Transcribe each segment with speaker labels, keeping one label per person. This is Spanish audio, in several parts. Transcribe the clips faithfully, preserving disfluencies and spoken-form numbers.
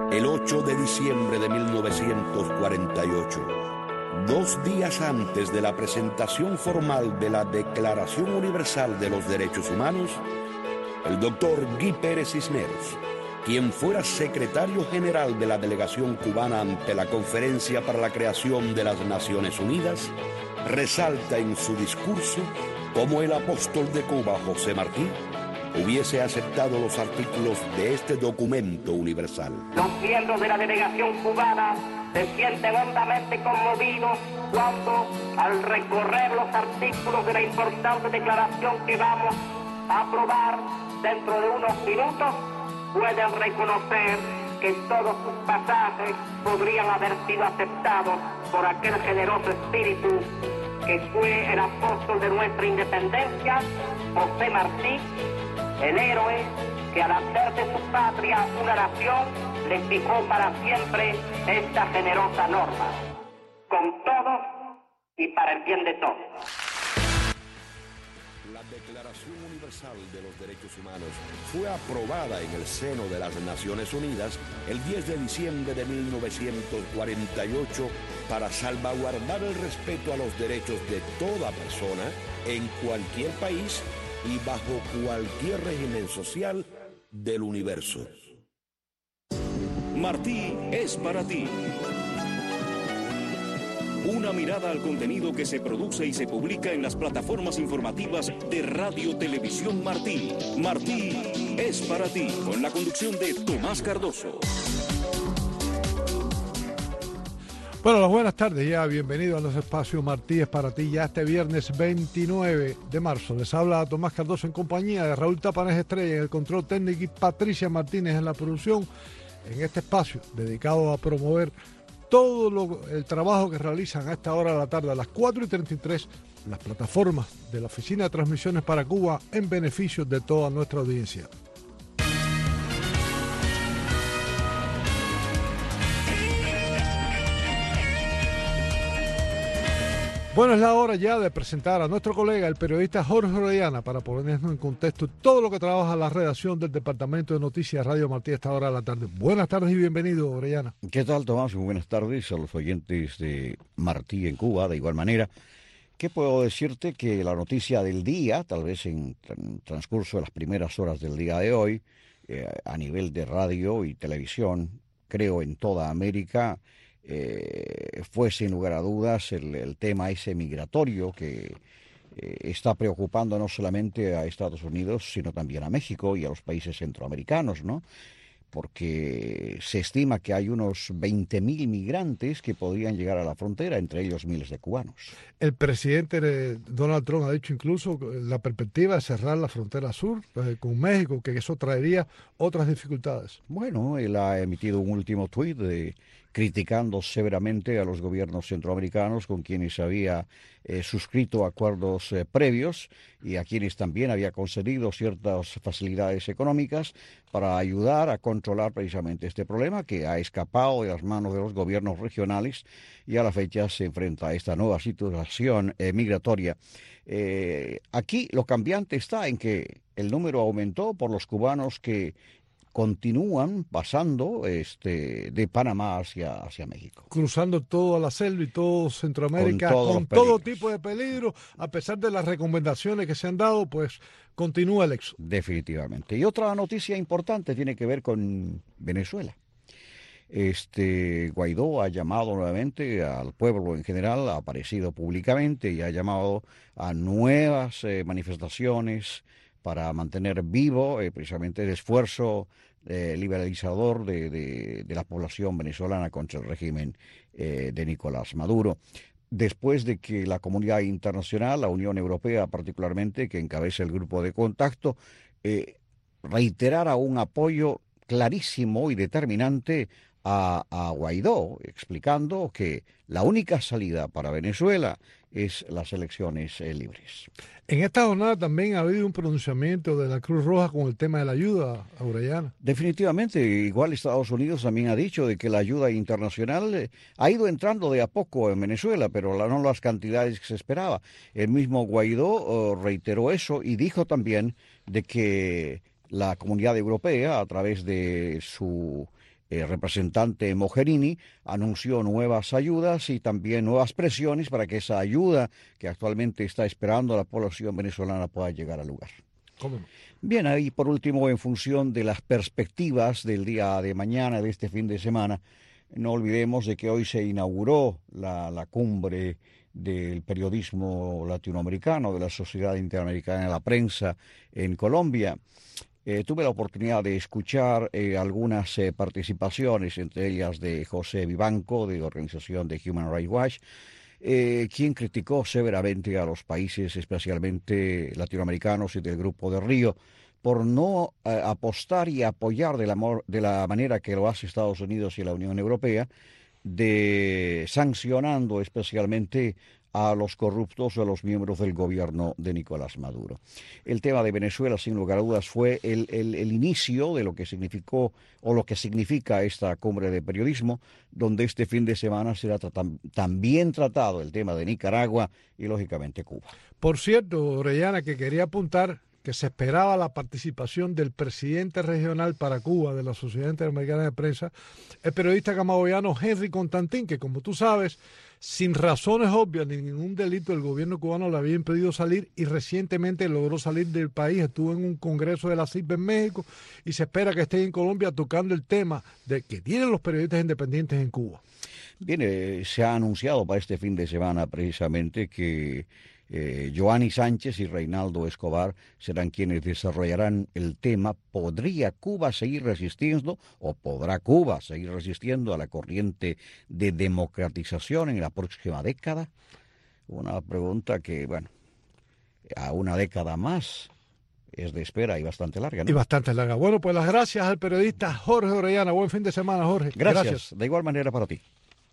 Speaker 1: El ocho de diciembre de mil novecientos cuarenta y ocho, dos días antes de la presentación formal de la Declaración Universal de los Derechos Humanos, el doctor Guy Pérez Cisneros, quien fuera secretario general de la delegación cubana ante la Conferencia para la Creación de las Naciones Unidas, resalta en su discurso cómo el apóstol de Cuba, José Martí, hubiese aceptado los artículos de este documento universal.
Speaker 2: Los miembros de la delegación cubana se sienten hondamente conmovidos cuando, al recorrer los artículos de la importante declaración que vamos a aprobar dentro de unos minutos, pueden reconocer que todos sus pasajes podrían haber sido aceptados por aquel generoso espíritu que fue el apóstol de nuestra independencia, José Martí, el héroe que al hacer de su patria una nación le fijó para siempre esta generosa norma, con todos y para el bien de todos.
Speaker 1: La Declaración Universal de los Derechos Humanos fue aprobada en el seno de las Naciones Unidas el diez de diciembre de mil novecientos cuarenta y ocho para salvaguardar el respeto a los derechos de toda persona en cualquier país y bajo cualquier régimen social del universo.
Speaker 3: Martí es para ti. Una mirada al contenido que se produce y se publica en las plataformas informativas de Radio Televisión Martí. Martí es para ti, con la conducción de Tomás Cardoso.
Speaker 4: Bueno, las buenas tardes ya, bienvenido a nuestro espacio Martí es para ti, ya este viernes veintinueve de marzo. Les habla Tomás Cardoso en compañía de Raúl Tapanés Estrella en el control técnico y Patricia Martínez en la producción, en este espacio dedicado a promover todo lo, el trabajo que realizan a esta hora de la tarde, a las cuatro y treinta y tres, las plataformas de la Oficina de Transmisiones para Cuba en beneficio de toda nuestra audiencia. Bueno, es la hora ya de presentar a nuestro colega, el periodista Jorge Orellana, para ponernos en contexto todo lo que trabaja la redacción del Departamento de Noticias Radio Martí a esta hora de la tarde. Buenas tardes y bienvenido, Orellana.
Speaker 5: ¿Qué tal, Tomás? Muy buenas tardes a los oyentes de Martí en Cuba, de igual manera. ¿Qué puedo decirte? Que la noticia del día, tal vez en transcurso de las primeras horas del día de hoy, eh, a nivel de radio y televisión, creo en toda América, Eh, fue sin lugar a dudas el, el tema ese migratorio que eh, está preocupando no solamente a Estados Unidos, sino también a México y a los países centroamericanos, ¿no? Porque se estima que hay unos veinte mil migrantes que podrían llegar a la frontera, entre ellos miles de cubanos.
Speaker 4: El presidente Donald Trump ha dicho incluso la perspectiva de cerrar la frontera sur eh, con México, que eso traería otras dificultades.
Speaker 5: Bueno, él ha emitido un último tuit de criticando severamente a los gobiernos centroamericanos con quienes había eh, suscrito acuerdos eh, previos y a quienes también había concedido ciertas facilidades económicas para ayudar a controlar precisamente este problema que ha escapado de las manos de los gobiernos regionales y a la fecha se enfrenta a esta nueva situación eh, migratoria. Eh, aquí lo cambiante está en que el número aumentó por los cubanos que continúan pasando este, de Panamá hacia, hacia México.
Speaker 4: Cruzando toda la selva y todo Centroamérica,
Speaker 5: con,
Speaker 4: con todo tipo de peligro, a pesar de las recomendaciones que se han dado, pues continúa el éxodo.
Speaker 5: Definitivamente. Y otra noticia importante tiene que ver con Venezuela. Este Guaidó ha llamado nuevamente al pueblo en general, ha aparecido públicamente y ha llamado a nuevas eh, manifestaciones para mantener vivo eh, precisamente el esfuerzo eh, liberalizador de, de, de la población venezolana contra el régimen eh, de Nicolás Maduro. Después de que la comunidad internacional, la Unión Europea particularmente, que encabeza el grupo de contacto, eh, reiterara un apoyo clarísimo y determinante a, a Guaidó, explicando que la única salida para Venezuela es las elecciones eh, libres.
Speaker 4: En esta jornada también ha habido un pronunciamiento de la Cruz Roja con el tema de la ayuda a Orellana.
Speaker 5: Definitivamente, igual Estados Unidos también ha dicho de que la ayuda internacional eh, ha ido entrando de a poco en Venezuela, pero la, no las cantidades que se esperaba. El mismo Guaidó oh, reiteró eso y dijo también de que la comunidad europea, a través de su El representante Mogherini anunció nuevas ayudas y también nuevas presiones para que esa ayuda que actualmente está esperando la población venezolana pueda llegar al lugar.
Speaker 4: ¿Cómo?
Speaker 5: Bien, ahí por último, en función de las perspectivas del día de mañana, de este fin de semana, no olvidemos de que hoy se inauguró la, la cumbre del periodismo latinoamericano, de la Sociedad Interamericana de la Prensa en Colombia. Eh, tuve la oportunidad de escuchar eh, algunas eh, participaciones, entre ellas de José Vivanco, de la organización de Human Rights Watch, eh, quien criticó severamente a los países, especialmente latinoamericanos y del Grupo de Río, por no eh, apostar y apoyar de la, de la manera que lo hace Estados Unidos y la Unión Europea, de sancionando especialmente a los corruptos o a los miembros del gobierno de Nicolás Maduro. El tema de Venezuela, sin lugar a dudas, fue el, el, el inicio de lo que significó o lo que significa esta cumbre de periodismo, donde este fin de semana será tra- también tratado el tema de Nicaragua y, lógicamente, Cuba.
Speaker 4: Por cierto, Orellana, que quería apuntar que se esperaba la participación del presidente regional para Cuba de la Sociedad Interamericana de Prensa, el periodista camagüeyano Henry Constantín, que como tú sabes, sin razones obvias ni ningún delito, el gobierno cubano le había impedido salir y recientemente logró salir del país. Estuvo en un congreso de la C I P en México y se espera que esté en Colombia tocando el tema de que tienen los periodistas independientes en Cuba.
Speaker 5: Bien, eh, se ha anunciado para este fin de semana precisamente que Eh, Joanny Sánchez y Reinaldo Escobar serán quienes desarrollarán el tema. ¿Podría Cuba seguir resistiendo o podrá Cuba seguir resistiendo a la corriente de democratización en la próxima década? Una pregunta que, bueno, a una década más es de espera y bastante larga, ¿no?
Speaker 4: Y bastante larga. Bueno, pues las gracias al periodista Jorge Orellana. Buen fin de semana, Jorge.
Speaker 5: Gracias.
Speaker 4: Gracias.
Speaker 5: De igual manera para ti.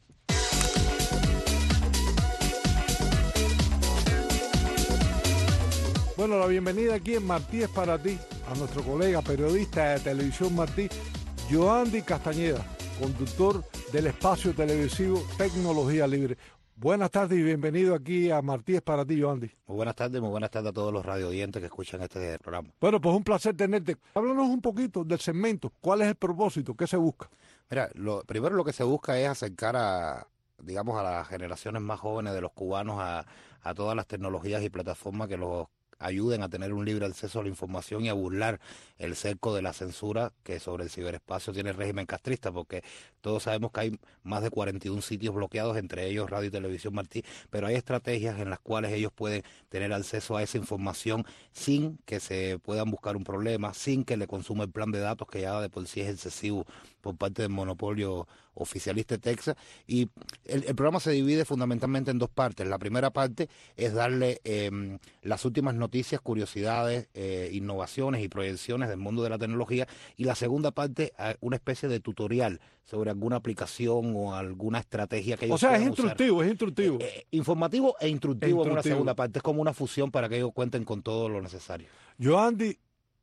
Speaker 4: Bueno, la bienvenida aquí en Martí es para ti, a nuestro colega periodista de Televisión Martí, Yoandi Castañeda, conductor del espacio televisivo Tecnología Libre. Buenas tardes y bienvenido aquí a Martí es para ti, Yoandi.
Speaker 6: Muy buenas tardes, muy buenas tardes a todos los radioyentes que escuchan este programa.
Speaker 4: Bueno, pues un placer tenerte. Háblanos un poquito del segmento. ¿Cuál es el propósito? ¿Qué se busca?
Speaker 6: Mira, lo, primero lo que se busca es acercar a, digamos, a las generaciones más jóvenes de los cubanos a, a todas las tecnologías y plataformas que los ayuden a tener un libre acceso a la información y a burlar el cerco de la censura que sobre el ciberespacio tiene el régimen castrista, porque todos sabemos que hay más de cuarenta y un sitios bloqueados, entre ellos Radio y Televisión Martí, pero hay estrategias en las cuales ellos pueden tener acceso a esa información sin que se puedan buscar un problema, sin que le consuma el plan de datos, que ya de por sí es excesivo por parte del monopolio oficialista de Texas. Y el, el programa se divide fundamentalmente en dos partes. La primera parte es darle eh, las últimas noticias, curiosidades, eh, innovaciones y proyecciones del mundo de la tecnología, y la segunda parte una especie de tutorial sobre alguna aplicación o alguna estrategia que ellos
Speaker 4: O sea, es
Speaker 6: puedan
Speaker 4: instructivo,
Speaker 6: usar.
Speaker 4: es instructivo.
Speaker 6: Eh, eh, informativo e instructivo,
Speaker 4: instructivo
Speaker 6: en una segunda parte. Es como una fusión para que ellos cuenten con todo lo necesario.
Speaker 4: Yoandi,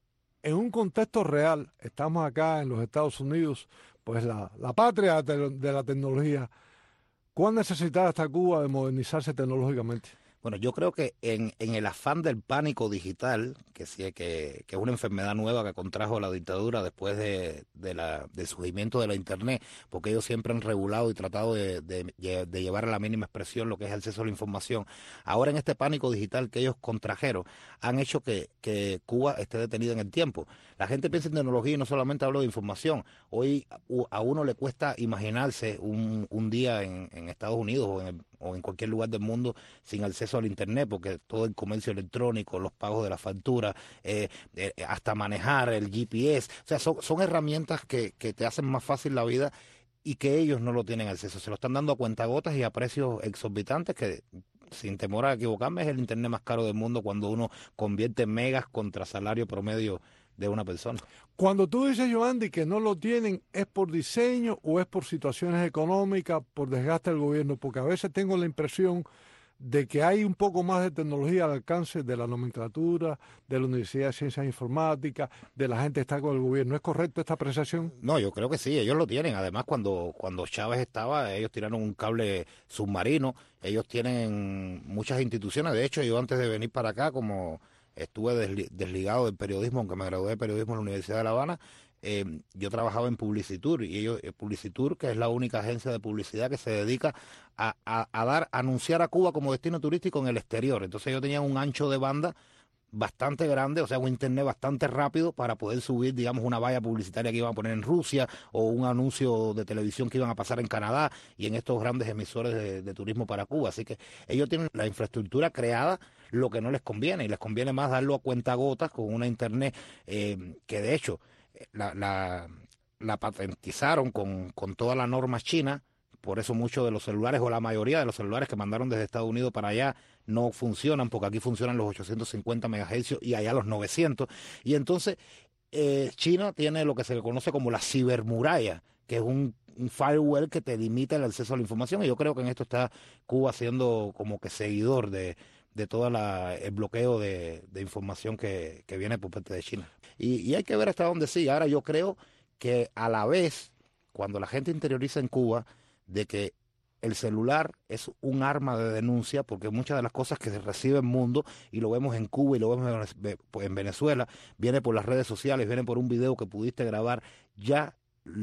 Speaker 4: en un contexto real, estamos acá en los Estados Unidos, pues la, la patria de, de la tecnología. ¿Cuán necesitada está Cuba de modernizarse tecnológicamente?
Speaker 6: Bueno, yo creo que en, en el afán del pánico digital, que sí que, que es una enfermedad nueva que contrajo la dictadura después de, de la, del surgimiento de la Internet, porque ellos siempre han regulado y tratado de, de, de llevar a la mínima expresión lo que es el acceso a la información. Ahora en este pánico digital que ellos contrajeron, han hecho que, que Cuba esté detenida en el tiempo. La gente piensa en tecnología y no solamente hablo de información. Hoy a uno le cuesta imaginarse un, un día en, en Estados Unidos o en, el, o en cualquier lugar del mundo sin acceso al Internet, porque todo el comercio electrónico, los pagos de la factura, eh, eh, hasta manejar el G P S, o sea, son, son herramientas que, que te hacen más fácil la vida y que ellos no lo tienen acceso. Se lo están dando a cuentagotas y a precios exorbitantes que, sin temor a equivocarme, es el Internet más caro del mundo cuando uno convierte megas contra salario promedio de una persona.
Speaker 4: Cuando tú dices, Yoandi, que no lo tienen, ¿es por diseño o es por situaciones económicas, por desgaste del gobierno? Porque a veces tengo la impresión de que hay un poco más de tecnología al alcance de la nomenclatura, de la Universidad de Ciencias Informáticas, de la gente que está con el gobierno. ¿Es correcto esta apreciación?
Speaker 6: No, yo creo que sí, ellos lo tienen. Además, cuando, cuando Chávez estaba, ellos tiraron un cable submarino. Ellos tienen muchas instituciones. De hecho, yo antes de venir para acá, como estuve desli- desligado del periodismo, aunque me gradué de periodismo en la Universidad de La Habana, eh, yo trabajaba en Publicitur, y ellos, eh, Publicitur, que es la única agencia de publicidad que se dedica a, a, a dar, a anunciar a Cuba como destino turístico en el exterior. Entonces ellos tenían un ancho de banda bastante grande, o sea, un internet bastante rápido para poder subir, digamos, una valla publicitaria que iban a poner en Rusia o un anuncio de televisión que iban a pasar en Canadá y en estos grandes emisores de, de turismo para Cuba. Así que ellos tienen la infraestructura creada, lo que no les conviene, y les conviene más darlo a cuentagotas con una internet eh, que de hecho la, la, la patentizaron con, con toda la norma china. Por eso muchos de los celulares, o la mayoría de los celulares que mandaron desde Estados Unidos para allá, no funcionan, porque aquí funcionan los ochocientos cincuenta megahercios y allá los novecientos. Y entonces eh, China tiene lo que se le conoce como la cibermuralla, que es un, un firewall que te limita el acceso a la información. Y yo creo que en esto está Cuba siendo como que seguidor de, de todo el bloqueo de, de información que, que viene por parte de China. Y, y hay que ver hasta dónde sí. Ahora yo creo que a la vez, cuando la gente interioriza en Cuba de que el celular es un arma de denuncia, porque muchas de las cosas que se recibe en el mundo, y lo vemos en Cuba y lo vemos en Venezuela, viene por las redes sociales, viene por un video que pudiste grabar, ya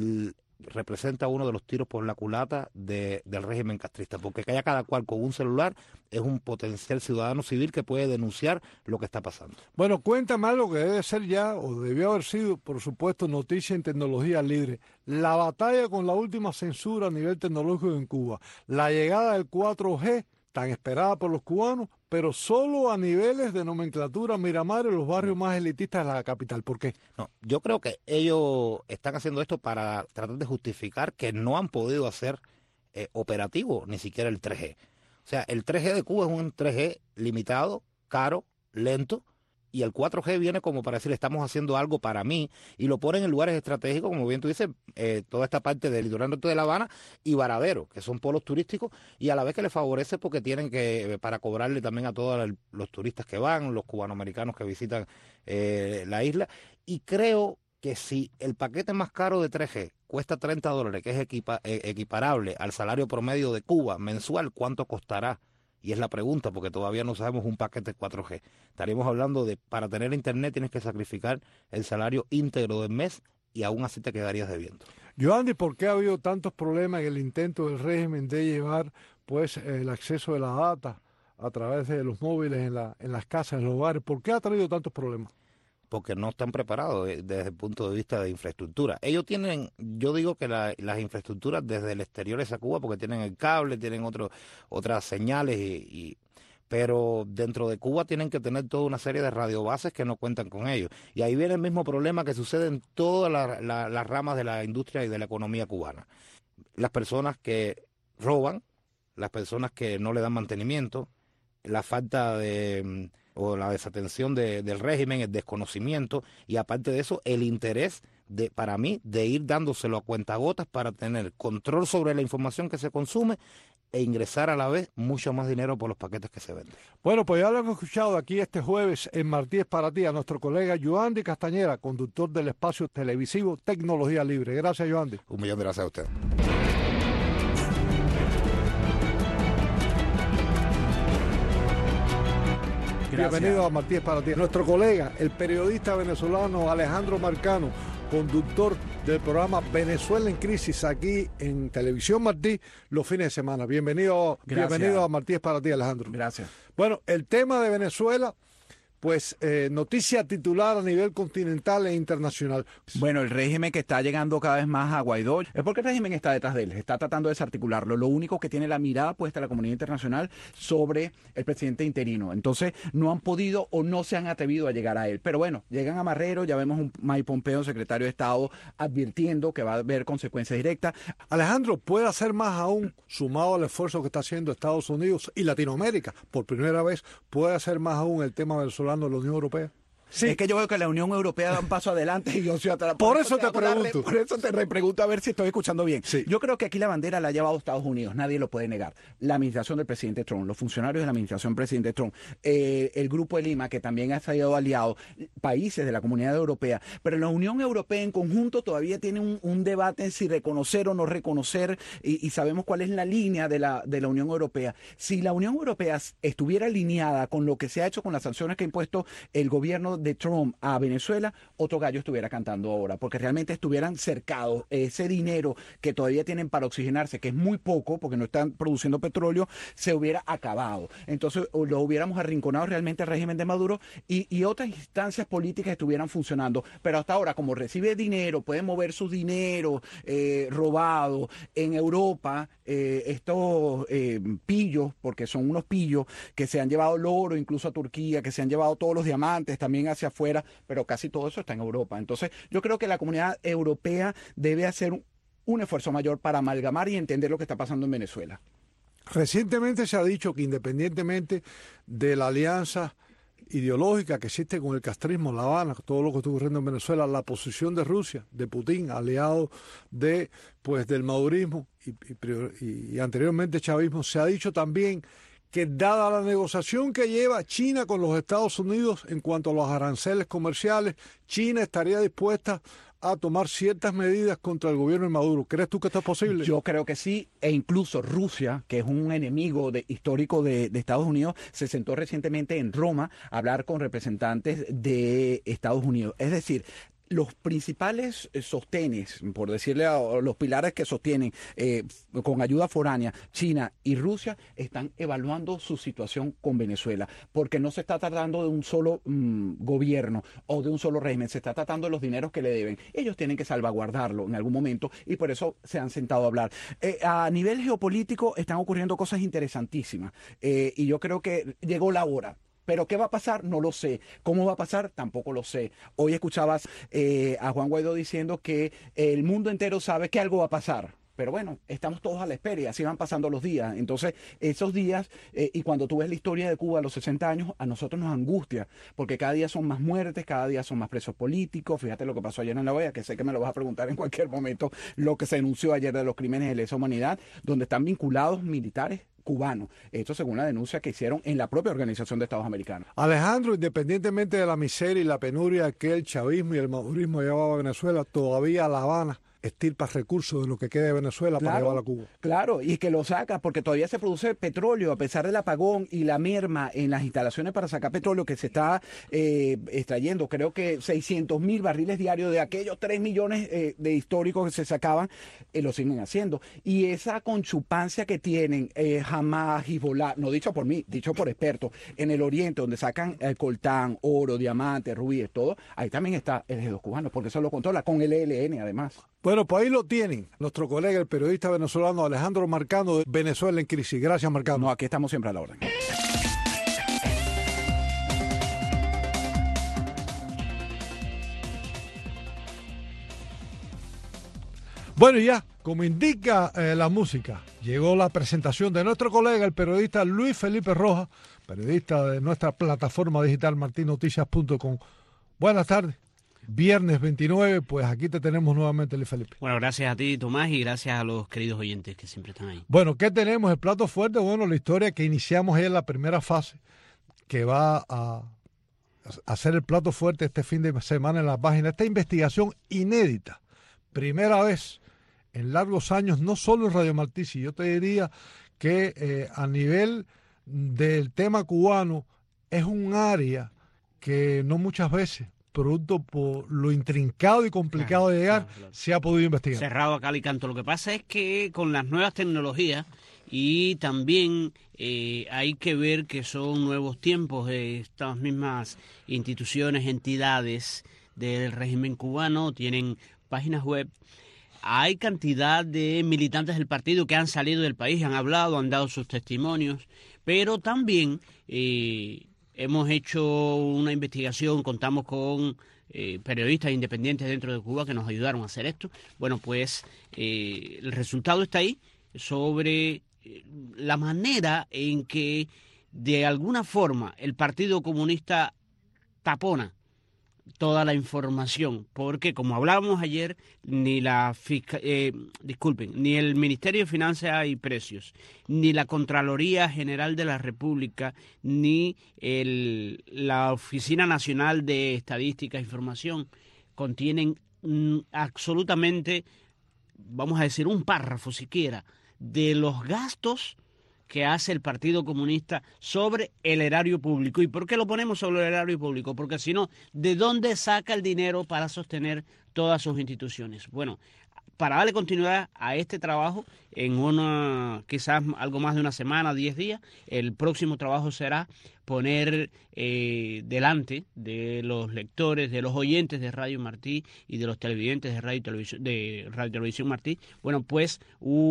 Speaker 6: representa uno de los tiros por la culata de, del régimen castrista, porque que haya cada cual con un celular es un potencial ciudadano civil que puede denunciar lo que está pasando.
Speaker 4: Bueno, cuéntame algo que debe ser ya, o debió haber sido, por supuesto, noticia en tecnología libre. La batalla con la última censura a nivel tecnológico en Cuba, la llegada del cuatro G, tan esperada por los cubanos, pero solo a niveles de nomenclatura Miramar en los barrios más elitistas de la capital. ¿Por qué?
Speaker 6: No, yo creo que ellos están haciendo esto para tratar de justificar que no han podido hacer eh, operativo ni siquiera el tres G. O sea, el tres G de Cuba es un tres G limitado, caro, lento, y el cuatro G viene como para decir, estamos haciendo algo para mí, y lo ponen en lugares estratégicos, como bien tú dices, eh, toda esta parte del litoral norte de La Habana y Varadero, que son polos turísticos, y a la vez que les favorece porque tienen que, eh, para cobrarle también a todos los turistas que van, los cubanoamericanos que visitan eh, la isla, y creo que si el paquete más caro de tres G cuesta treinta dólares, que es equipa, eh, equiparable al salario promedio de Cuba mensual, ¿cuánto costará? Y es la pregunta, porque todavía no sabemos un paquete cuatro G. Estaríamos hablando de, para tener internet tienes que sacrificar el salario íntegro del mes y aún así te quedarías debiendo.
Speaker 4: Yohandy, ¿por qué ha habido tantos problemas en el intento del régimen de llevar pues el acceso de la data a través de los móviles en, la, en las casas, en los hogares? ¿Por qué ha traído tantos problemas?
Speaker 6: Porque no están preparados desde el punto de vista de infraestructura. Ellos tienen, yo digo que la, las infraestructuras desde el exterior es a Cuba, porque tienen el cable, tienen otro, otras señales, y, y, pero dentro de Cuba tienen que tener toda una serie de radiobases que no cuentan con ellos. Y ahí viene el mismo problema que sucede en todas la, la, las ramas de la industria y de la economía cubana. Las personas que roban, las personas que no le dan mantenimiento, la falta de... o la desatención de, del régimen, el desconocimiento, y aparte de eso, el interés, de para mí, de ir dándoselo a cuentagotas para tener control sobre la información que se consume e ingresar a la vez mucho más dinero por los paquetes que se venden.
Speaker 4: Bueno, pues ya lo hemos escuchado aquí este jueves en Martí es para ti, a nuestro colega Yohandy Castañera, conductor del espacio televisivo Tecnología Libre. Gracias, Yohandy.
Speaker 6: Un millón de gracias a usted.
Speaker 4: Gracias. Bienvenido a Martí es para ti. Nuestro colega, el periodista venezolano Alejandro Marcano, conductor del programa Venezuela en Crisis aquí en Televisión Martí los fines de semana. Bienvenido, bienvenido a Martí es para ti, Alejandro.
Speaker 7: Gracias.
Speaker 4: Bueno, el tema de Venezuela, pues eh, noticia titular a nivel continental e internacional.
Speaker 7: Bueno, el régimen que está llegando cada vez más a Guaidó, es porque el régimen está detrás de él, está tratando de desarticularlo. Lo único que tiene la mirada puesta la comunidad internacional sobre el presidente interino. Entonces, no han podido o no se han atrevido a llegar a él. Pero bueno, llegan a Marrero, ya vemos un Mike Pompeo, secretario de Estado, advirtiendo que va a haber consecuencias directas.
Speaker 4: Alejandro, puede hacer más aún, sumado al esfuerzo que está haciendo Estados Unidos y Latinoamérica, por primera vez, puede hacer más aún el tema venezolano de la Unión Europea.
Speaker 7: Sí. Es que yo veo que la Unión Europea da un paso adelante y yo soy atrás.
Speaker 4: Por, por eso, eso te pregunto.
Speaker 7: Darle, por eso te repregunto a ver si estoy escuchando bien.
Speaker 4: Sí.
Speaker 7: Yo creo que aquí la bandera la ha llevado Estados Unidos, nadie lo puede negar. La administración del presidente Trump, los funcionarios de la administración del presidente Trump, eh, el Grupo de Lima, que también ha sido aliado, países de la Comunidad Europea. Pero la Unión Europea en conjunto todavía tiene un, un debate en si reconocer o no reconocer, y, y sabemos cuál es la línea de la, de la Unión Europea. Si la Unión Europea estuviera alineada con lo que se ha hecho con las sanciones que ha impuesto el gobierno de Trump a Venezuela, otro gallo estuviera cantando ahora, porque realmente estuvieran cercados. Ese dinero que todavía tienen para oxigenarse, que es muy poco, porque no están produciendo petróleo, se hubiera acabado. Entonces lo hubiéramos arrinconado realmente al régimen de Maduro y, y otras instancias políticas estuvieran funcionando. Pero hasta ahora, como recibe dinero, puede mover su dinero eh, robado en Europa, eh, estos eh, pillos, porque son unos pillos que se han llevado el oro incluso a Turquía, que se han llevado todos los diamantes también hacia afuera, pero casi todo eso está en Europa. Entonces yo creo que la comunidad europea debe hacer un, un esfuerzo mayor para amalgamar y entender lo que está pasando en Venezuela.
Speaker 4: Recientemente se ha dicho que independientemente de la alianza ideológica que existe con el castrismo en La Habana, todo lo que está ocurriendo en Venezuela, la posición de Rusia, de Putin, aliado de pues del madurismo y, y, y anteriormente chavismo, se ha dicho también que dada la negociación que lleva China con los Estados Unidos en cuanto a los aranceles comerciales, China estaría dispuesta a tomar ciertas medidas contra el gobierno de Maduro. ¿Crees tú que esto es posible?
Speaker 7: Yo creo que sí, e incluso Rusia, que es un enemigo de, histórico de, de Estados Unidos, se sentó recientemente en Roma a hablar con representantes de Estados Unidos. Es decir, los principales sostenes, por decirle a los pilares que sostienen eh, con ayuda foránea, China y Rusia, están evaluando su situación con Venezuela, porque no se está tratando de un solo mmm, gobierno o de un solo régimen, se está tratando de los dineros que le deben. Ellos tienen que salvaguardarlo en algún momento y por eso se han sentado a hablar. Eh, a nivel geopolítico están ocurriendo cosas interesantísimas eh, y yo creo que llegó la hora. Pero ¿qué va a pasar? No lo sé. ¿Cómo va a pasar? Tampoco lo sé. Hoy escuchabas eh, a Juan Guaidó diciendo que el mundo entero sabe que algo va a pasar. Pero bueno, estamos todos a la espera y así van pasando los días. Entonces, esos días, eh, y cuando tú ves la historia de Cuba a los sesenta años, a nosotros nos angustia, porque cada día son más muertes, cada día son más presos políticos. Fíjate lo que pasó ayer en La Hoya, que sé que me lo vas a preguntar en cualquier momento, lo que se denunció ayer de los crímenes de lesa humanidad, donde están vinculados militares cubanos. Esto según la denuncia que hicieron en la propia Organización de Estados Americanos.
Speaker 4: Alejandro, independientemente de la miseria y la penuria que el chavismo y el madurismo llevaba a Venezuela, todavía La Habana estirpa recursos de lo que queda de Venezuela
Speaker 7: claro,
Speaker 4: para llevar a Cuba.
Speaker 7: Claro, y que lo saca porque todavía se produce petróleo a pesar del apagón y la merma en las instalaciones para sacar petróleo que se está eh, extrayendo. Creo que seiscientos mil barriles diarios de aquellos tres millones eh, de históricos que se sacaban, eh, lo siguen haciendo. Y esa conchupancia que tienen eh, Hamas, Hezbollah, no dicho por mí, dicho por expertos, en el oriente donde sacan el coltán, oro, diamantes, rubíes, todo, ahí también está el G dos cubano, porque eso lo controla con el E L N además.
Speaker 4: Bueno, pues ahí lo tienen, nuestro colega, el periodista venezolano Alejandro Marcano, de Venezuela en Crisis. Gracias, Marcano.
Speaker 7: No, aquí estamos siempre a la orden.
Speaker 4: Bueno, y ya, como indica eh, la música, llegó la presentación de nuestro colega, el periodista Luis Felipe Rojas, periodista de nuestra plataforma digital martin noticias punto com. Buenas tardes. Viernes veintinueve, pues aquí te tenemos nuevamente, Luis Felipe.
Speaker 8: Bueno, gracias a ti, Tomás, y gracias a los queridos oyentes que siempre están ahí.
Speaker 4: Bueno, ¿qué tenemos? El plato fuerte, bueno, la historia que iniciamos ahí en la primera fase, que va a hacer el plato fuerte este fin de semana en la página. Esta investigación inédita, primera vez en largos años, no solo en Radio Martí, si yo te diría que eh, a nivel del tema cubano es un área que no muchas veces, producto por lo intrincado y complicado claro, de llegar, claro, claro. se ha podido investigar.
Speaker 8: Cerrado a cal y canto. Lo que pasa es que con las nuevas tecnologías y también eh, hay que ver que son nuevos tiempos de estas mismas instituciones, entidades del régimen cubano, tienen páginas web. Hay cantidad de militantes del partido que han salido del país, han hablado, han dado sus testimonios, pero también eh, hemos hecho una investigación, contamos con eh, periodistas independientes dentro de Cuba que nos ayudaron a hacer esto. Bueno, pues eh, el resultado está ahí sobre eh, la manera en que de alguna forma el Partido Comunista tapona toda la información, porque como hablábamos ayer, ni la fisca, eh, disculpen, ni el Ministerio de Finanzas y Precios, ni la Contraloría General de la República, ni el, la Oficina Nacional de Estadística e Información contienen mm, absolutamente, vamos a decir, un párrafo siquiera de los gastos que hace el Partido Comunista sobre el erario público. ¿Y por qué lo ponemos sobre el erario público? Porque si no, ¿de dónde saca el dinero para sostener todas sus instituciones? Bueno, para darle continuidad a este trabajo, en una quizás algo más de una semana, diez días, el próximo trabajo será poner eh, delante de los lectores, de los oyentes de Radio Martí y de los televidentes de Radio Televisión, de Radio Televisión Martí, bueno, pues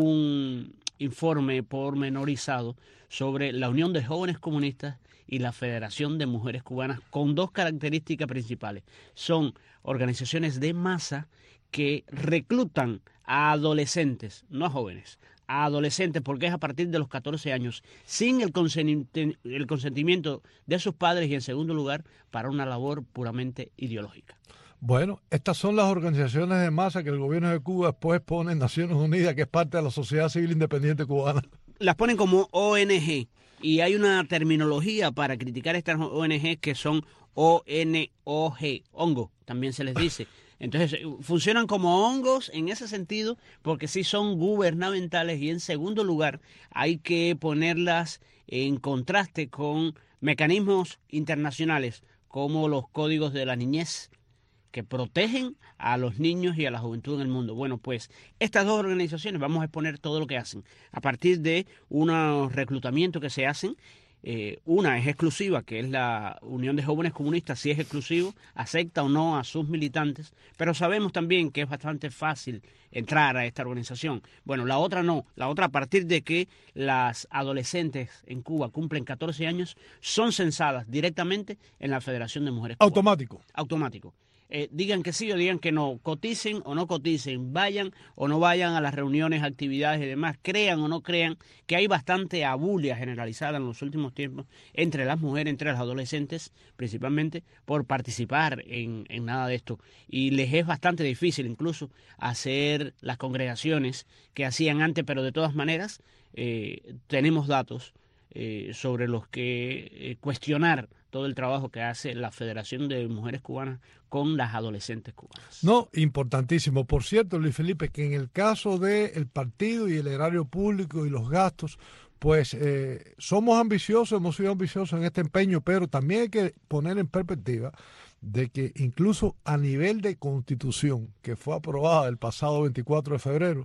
Speaker 8: un informe pormenorizado sobre la Unión de Jóvenes Comunistas y la Federación de Mujeres Cubanas, con dos características principales. Son organizaciones de masa que reclutan a adolescentes, no a jóvenes, a adolescentes, porque es a partir de los catorce años, sin el, consenti- el consentimiento de sus padres, y en segundo lugar, para una labor puramente ideológica.
Speaker 4: Bueno, estas son las organizaciones de masa que el gobierno de Cuba después pone en Naciones Unidas, que es parte de la Sociedad Civil Independiente Cubana.
Speaker 8: Las ponen como O N G, y hay una terminología para criticar estas O N G que son O N O G, hongo, también se les dice. Entonces, funcionan como hongos en ese sentido porque sí son gubernamentales, y en segundo lugar hay que ponerlas en contraste con mecanismos internacionales como los códigos de la niñez que protegen a los niños y a la juventud en el mundo. Bueno, pues estas dos organizaciones, vamos a exponer todo lo que hacen a partir de unos reclutamientos que se hacen. Eh, una es exclusiva, que es la Unión de Jóvenes Comunistas, si es exclusivo, acepta o no a sus militantes, pero sabemos también que es bastante fácil entrar a esta organización. Bueno, la otra no, la otra a partir de que las adolescentes en Cuba cumplen catorce años, son censadas directamente en la Federación de Mujeres Cubanas.
Speaker 4: Automático.
Speaker 8: Automático. Eh, digan que sí o digan que no, coticen o no coticen, vayan o no vayan a las reuniones, actividades y demás, crean o no crean que hay bastante abulia generalizada en los últimos tiempos entre las mujeres, entre las adolescentes, principalmente por participar en, en nada de esto. Y les es bastante difícil incluso hacer las congregaciones que hacían antes, pero de todas maneras eh, tenemos datos eh, sobre los que eh, cuestionar todo el trabajo que hace la Federación de Mujeres Cubanas con las adolescentes cubanas.
Speaker 4: No, importantísimo. Por cierto, Luis Felipe, que en el caso del partido y el erario público y los gastos, pues eh, somos ambiciosos, hemos sido ambiciosos en este empeño, pero también hay que poner en perspectiva de que incluso a nivel de Constitución, que fue aprobada el pasado veinticuatro de febrero,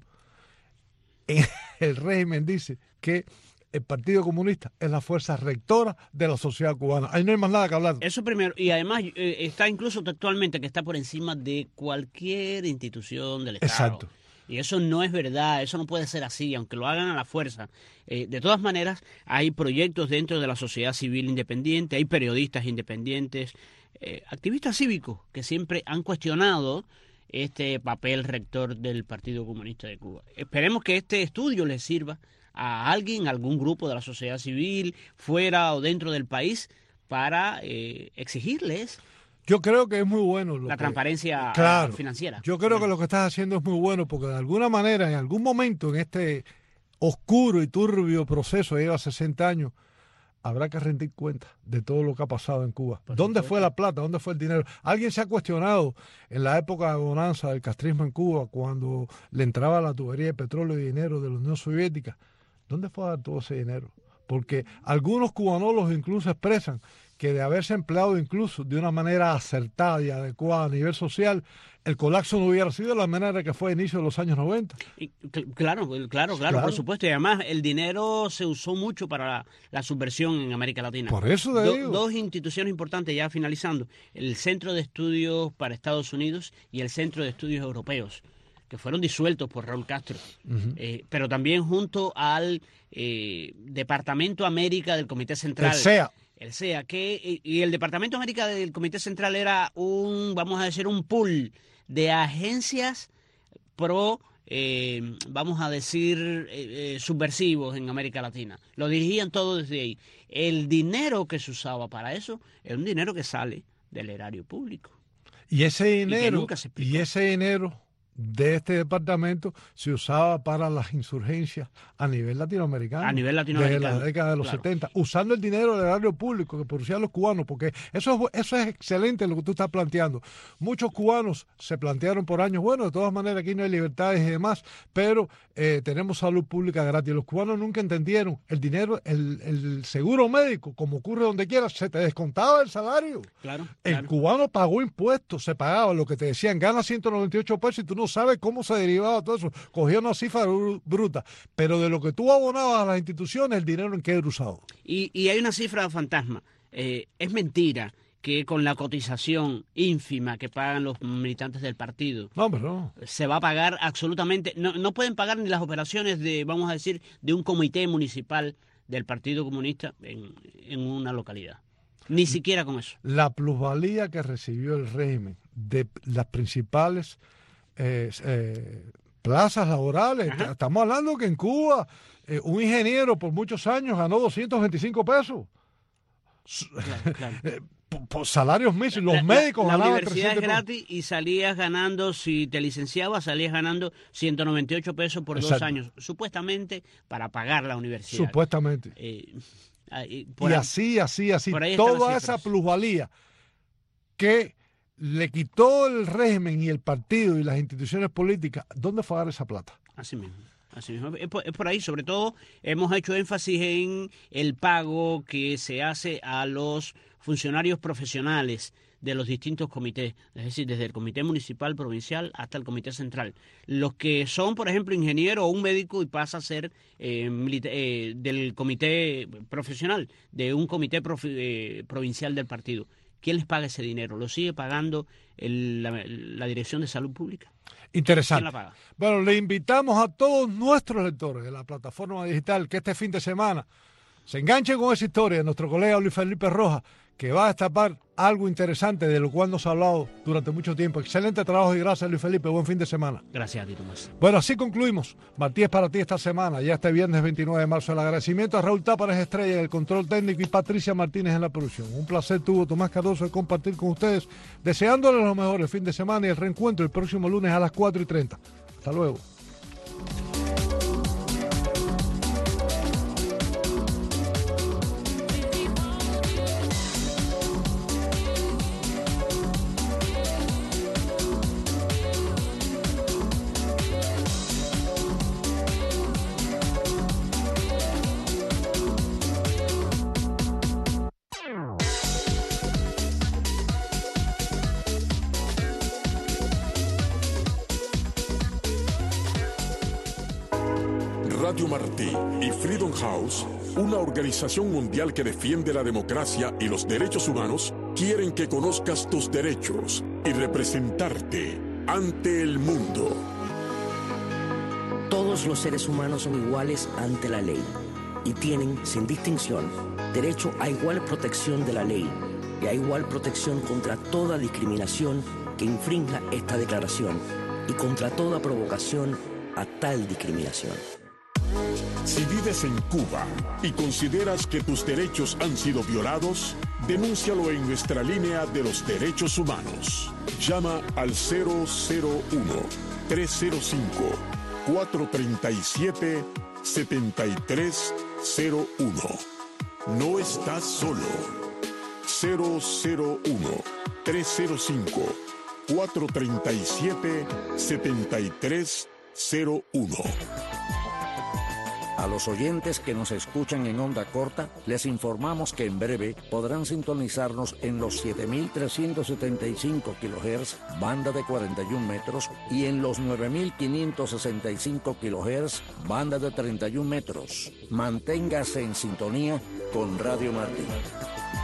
Speaker 4: el régimen dice que el Partido Comunista es la fuerza rectora de la sociedad cubana. Ahí no hay más nada que hablar.
Speaker 8: Eso primero, y además eh, está incluso textualmente que está por encima de cualquier institución del Estado.
Speaker 4: Exacto.
Speaker 8: Y eso no es verdad, eso no puede ser así, aunque lo hagan a la fuerza. Eh, de todas maneras, hay proyectos dentro de la sociedad civil independiente, hay periodistas independientes, eh, activistas cívicos que siempre han cuestionado este papel rector del Partido Comunista de Cuba. Esperemos que este estudio les sirva a alguien, a algún grupo de la sociedad civil, fuera o dentro del país, para eh, exigirles
Speaker 4: Yo creo que es muy bueno. Lo
Speaker 8: la
Speaker 4: que,
Speaker 8: transparencia
Speaker 4: claro, financiera. Yo creo que lo que estás haciendo es muy bueno porque de alguna manera, en algún momento en este oscuro y turbio proceso, lleva sesenta años, habrá que rendir cuentas de todo lo que ha pasado en Cuba. Por ¿Dónde supuesto. fue la plata? ¿Dónde fue el dinero? Alguien se ha cuestionado en la época de bonanza del castrismo en Cuba, cuando le entraba la tubería de petróleo y dinero de la Unión Soviética. ¿Dónde fue a dar todo ese dinero? Porque algunos cubanólogos incluso expresan que de haberse empleado incluso de una manera acertada y adecuada a nivel social, el colapso no hubiera sido de la manera que fue a inicio de los años noventa.
Speaker 8: Y, claro, claro, claro, claro, por supuesto. Y además el dinero se usó mucho para la, la subversión en América Latina.
Speaker 4: Por eso te
Speaker 8: Do,
Speaker 4: digo.
Speaker 8: Dos instituciones importantes, ya finalizando, el Centro de Estudios para Estados Unidos y el Centro de Estudios Europeos, que fueron disueltos por Raúl Castro, uh-huh. eh, pero también junto al eh, Departamento América del Comité Central.
Speaker 4: El C E A.
Speaker 8: El C E A, que, y el Departamento América del Comité Central era un, vamos a decir, un pool de agencias pro, eh, vamos a decir, eh, eh, subversivos en América Latina. Lo dirigían todo desde ahí. El dinero que se usaba para eso es un dinero que sale del erario público.
Speaker 4: Y ese dinero, y, y ese dinero de este departamento se usaba para las insurgencias a nivel latinoamericano.
Speaker 8: A nivel latinoamericano.
Speaker 4: Desde la década de los
Speaker 8: claro.
Speaker 4: setenta, usando el dinero del erario público que producían los cubanos, porque eso es, eso es excelente lo que tú estás planteando. Muchos cubanos se plantearon por años, bueno, de todas maneras aquí no hay libertades y demás, pero eh, tenemos salud pública gratis. Los cubanos nunca entendieron el dinero, el, el seguro médico, como ocurre donde quiera, se te descontaba el salario.
Speaker 8: Claro,
Speaker 4: el
Speaker 8: claro.
Speaker 4: cubano pagó impuestos, se pagaba lo que te decían, gana ciento noventa y ocho pesos y tú no sabes cómo se derivaba todo eso. Cogía una cifra bruta, pero de lo que tú abonabas a las instituciones, el dinero en qué era usado.
Speaker 8: Y, y hay una cifra fantasma. Eh, es mentira que con la cotización ínfima que pagan los militantes del partido,
Speaker 4: no, pero no.
Speaker 8: se va a pagar absolutamente, no, no pueden pagar ni las operaciones de, vamos a decir, de un comité municipal del Partido Comunista en, en una localidad. Ni siquiera con eso.
Speaker 4: La plusvalía que recibió el régimen de las principales eh, eh, plazas laborales. Ajá. Estamos hablando que en Cuba eh, un ingeniero por muchos años ganó doscientos veinticinco pesos. Claro, claro. por, por salarios mínimos. Los
Speaker 8: la,
Speaker 4: médicos
Speaker 8: la,
Speaker 4: ganaban
Speaker 8: la universidad es gratis
Speaker 4: pesos.
Speaker 8: Y salías ganando, si te licenciabas, salías ganando ciento noventa y ocho pesos por Exacto. dos años. Supuestamente para pagar la universidad.
Speaker 4: Supuestamente.
Speaker 8: Eh,
Speaker 4: y ahí, así, así, así. Toda esa plusvalía que le quitó el régimen y el partido y las instituciones políticas, ¿dónde fue a dar esa plata?
Speaker 8: Así mismo. Así mismo. Es por, es por ahí, sobre todo, hemos hecho énfasis en el pago que se hace a los funcionarios profesionales de los distintos comités, es decir, desde el comité municipal, provincial, hasta el comité central. Los que son, por ejemplo, ingeniero o un médico y pasa a ser eh, eh, del comité profesional, de un comité profi, eh, provincial del partido. ¿Quién les paga ese dinero? ¿Lo sigue pagando el, la, la Dirección de Salud Pública?
Speaker 4: Interesante.
Speaker 8: ¿Quién la paga?
Speaker 4: Bueno, le invitamos a todos nuestros lectores de la plataforma digital que este fin de semana se enganchen con esa historia de nuestro colega Luis Felipe Rojas, que va a destapar algo interesante de lo cual nos ha hablado durante mucho tiempo. Excelente trabajo y gracias, Luis Felipe. Buen fin de semana.
Speaker 8: Gracias a ti, Tomás.
Speaker 4: Bueno, así concluimos. Martí es para ti esta semana, ya este viernes veintinueve de marzo. El agradecimiento a Raúl Tápares Estrella en el control técnico y Patricia Martínez en la producción. Un placer tuvo Tomás Cardoso de compartir con ustedes, deseándoles lo mejor el fin de semana y el reencuentro el próximo lunes a las cuatro y treinta. Hasta luego.
Speaker 9: Radio Martí y Freedom House, una organización mundial que defiende la democracia y los derechos humanos, quieren que conozcas tus derechos y representarte ante el mundo.
Speaker 10: Todos los seres humanos son iguales ante la ley y tienen, sin distinción, derecho a igual protección de la ley y a igual protección contra toda discriminación que infrinja esta declaración y contra toda provocación a tal discriminación.
Speaker 9: Si vives en Cuba y consideras que tus derechos han sido violados, denúncialo en nuestra línea de los derechos humanos. Llama al cero cero uno, tres cero cinco, cuatro tres siete, siete tres cero uno. No estás solo. cero cero uno, tres cero cinco, cuatro tres siete, siete tres cero uno.
Speaker 11: A los oyentes que nos escuchan en onda corta, les informamos que en breve podrán sintonizarnos en los siete mil trescientos setenta y cinco kilohertz, banda de cuarenta y un metros, y en los nueve mil quinientos sesenta y cinco kilohertz, banda de treinta y un metros. Manténgase en sintonía con Radio Martí.